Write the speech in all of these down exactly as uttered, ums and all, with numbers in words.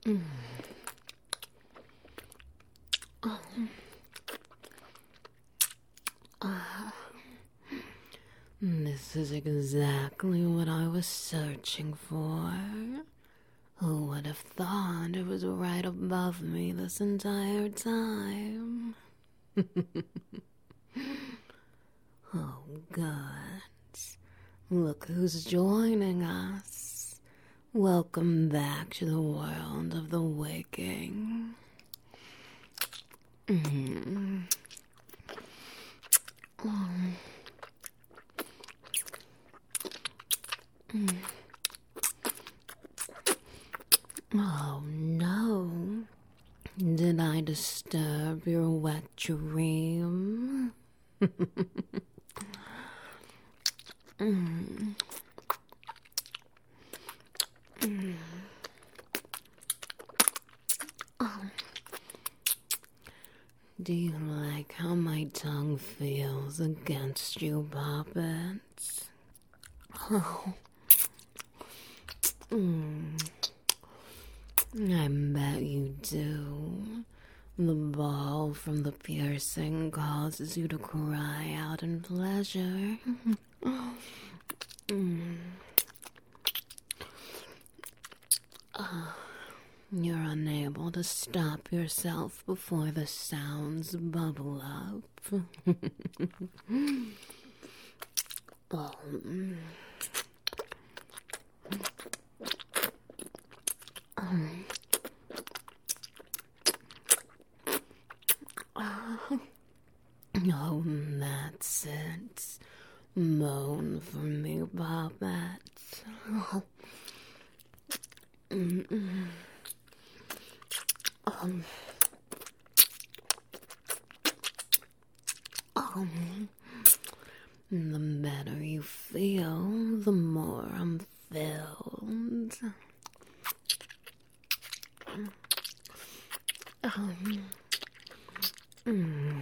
This is exactly what I was searching for. Who would have thought it was right above me this entire time? Oh, good. Look who's joining us. Welcome back to the world of the waking. Mm-hmm. Oh. Mm. Oh no. Did I disturb your wet dream? mm. Mm. Oh. Do you like how my tongue feels against you, Poppets? Oh. Mm. I bet you do. The ball from the piercing causes you to cry out in pleasure. mm. oh. You're unable to stop yourself before the sounds bubble up. oh. Um. Oh, that's it. Moan for me, Poppet. Oh. Mm-mm. Um. Um. The better you feel, the more I'm filled. Um. Mm.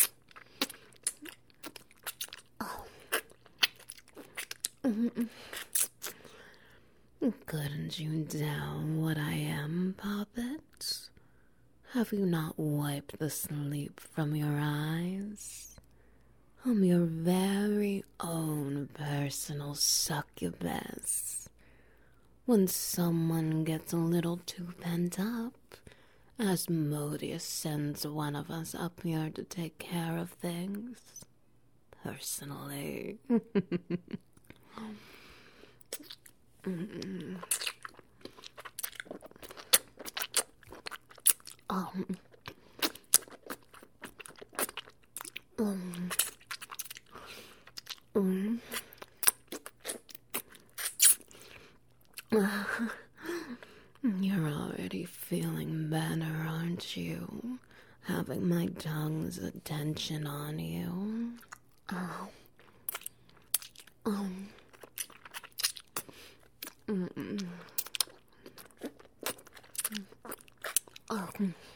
Oh. Mm-mm. Couldn't you tell what I am, Poppet? Have you not wiped the sleep from your eyes? I'm your very own personal succubus. When someone gets a little too pent up, Asmodeus sends one of us up here to take care of things. Personally. mm. Um. Um. Um. Uh, you're already feeling better, aren't you? Having my tongue's attention on you. Oh. Um. Mm-mm. Oh.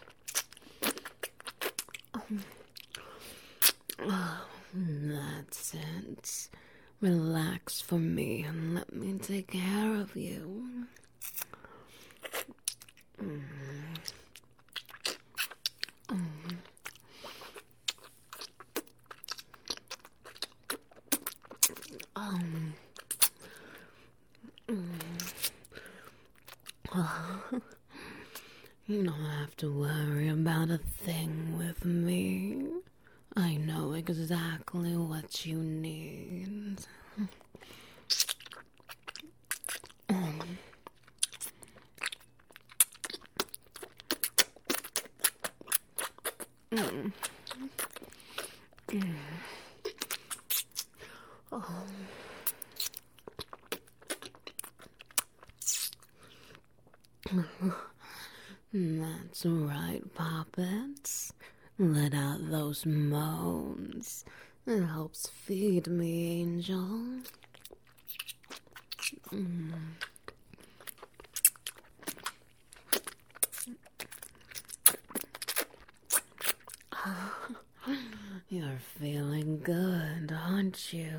Um. Oh, that's it. Relax for me and let me take care of you. Mm. Mm. Um. Mm. Oh. You don't have to worry about a thing with me. I know exactly what you need. Um. Mm. Mm. Oh. That's right, Poppets. Let out those moans. It helps feed me, Angel. Mm. You're feeling good, aren't you?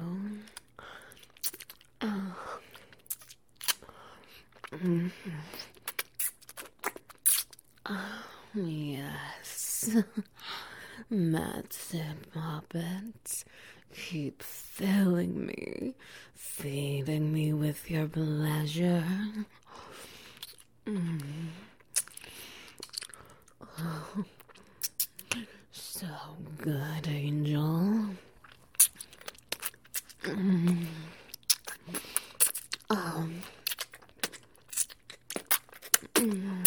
Oh. Mm-hmm. Yes. That's it, Poppet. Keep filling me, feeding me with your pleasure. Mm. Oh, so good, Angel. Mm. Oh. Mm.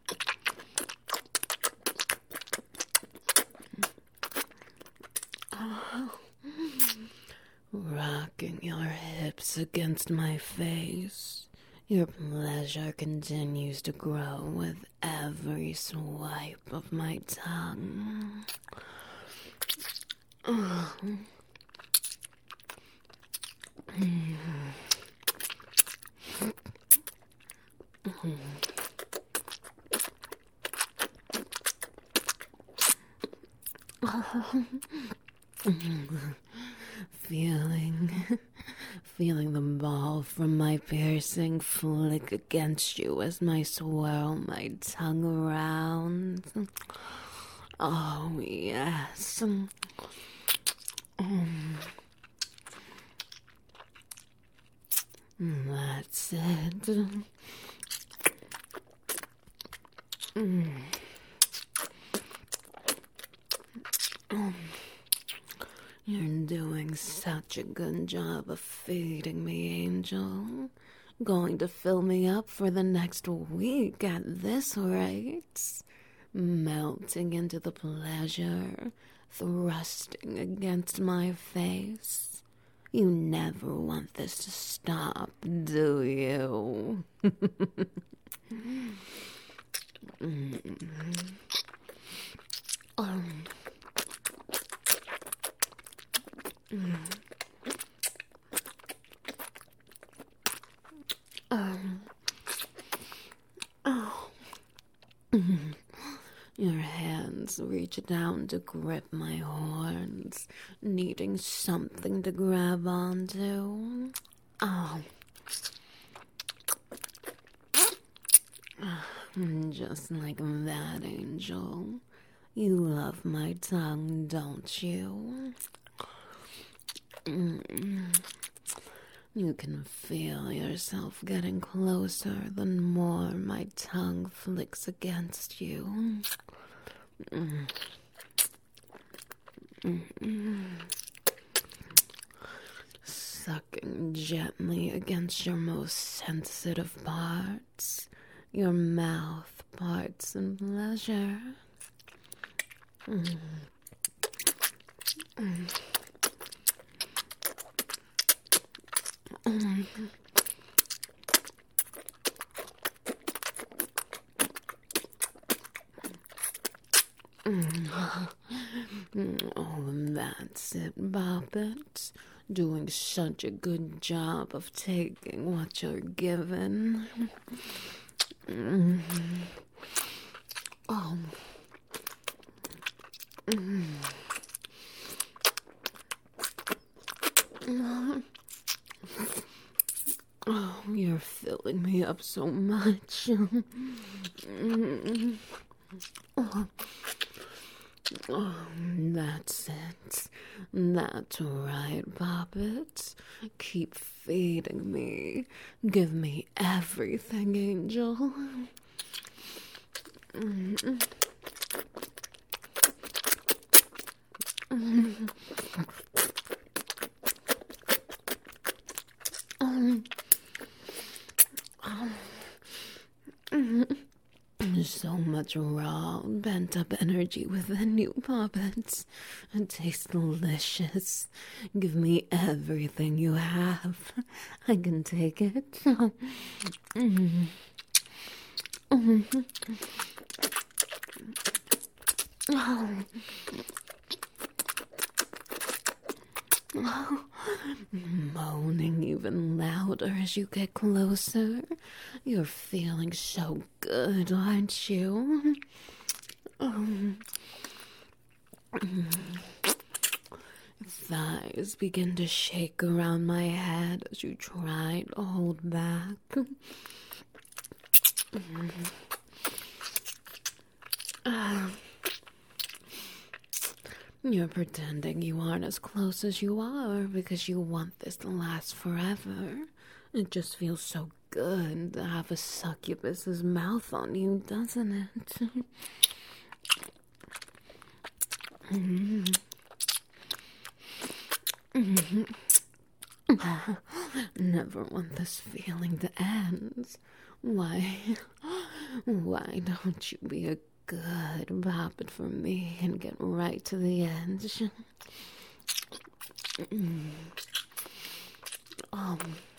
Oh. Rocking your hips against my face. Your pleasure continues to grow with every swipe of my tongue. Oh. Mm. Mm. Oh. Feeling, feeling the ball from my piercing flick against you as I swirl my tongue around. Oh, yes. Mm. That's it. Mm. Mm. You're doing such a good job of feeding me, Angel. Going to fill me up for the next week at this rate. Melting into the pleasure, thrusting against my face. You never want this to stop, do you? mm. um. Mm. Um. Oh. Mm. Your hands reach down to grip my horns, needing something to grab onto. Oh. Just like that, Angel. You love my tongue, don't you? Mm. You can feel yourself getting closer the more my tongue flicks against you. Mm. Mm-mm. Sucking gently against your most sensitive parts, your mouth parts in pleasure. Mm. Mm. Mm. Mm. Oh, that's it, Bobbit. Doing such a good job of taking what you're given. Mm. Oh. Mm. Oh, you're filling me up so much. Mm. Oh. Oh, that's it. That's right, Poppet. Keep feeding me. Give me everything, Angel. Mm. Mm. Um. Um. Mm. So much raw, pent-up energy within you, Poppets. It tastes delicious. Give me everything you have. I can take it. Mm. Mm. Oh. Oh. Moaning even louder as you get closer. You're feeling so good, aren't you? Um, thighs begin to shake around my head as you try to hold back. Uh, you're pretending you aren't as close as you are because you want this to last forever. It just feels so good to have a succubus's mouth on you, doesn't it? Mm-hmm. Mm-hmm. Never want this feeling to end. Why, why don't you be a good puppet for me and get right to the end? um,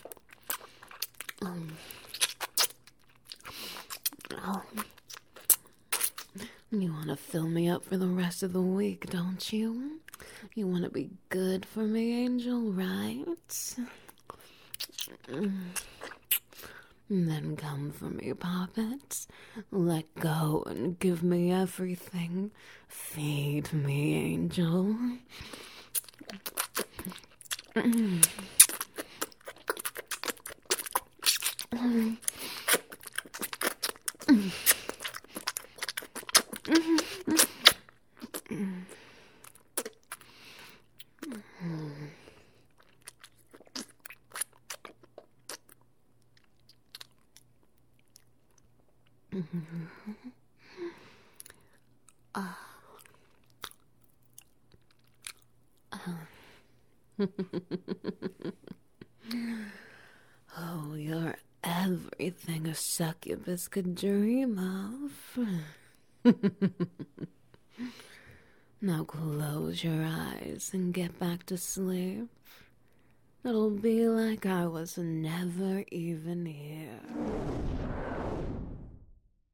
um, um, you want to fill me up for the rest of the week, don't you? You want to be good for me, Angel, right? Then come for me, Poppets. Let go and give me everything. Feed me, Angel. Mm. Mm. Mm. Mm. Uh. Uh. Oh, you're everything a succubus could dream of. Now close your eyes and get back to sleep. It'll be like I was never even here.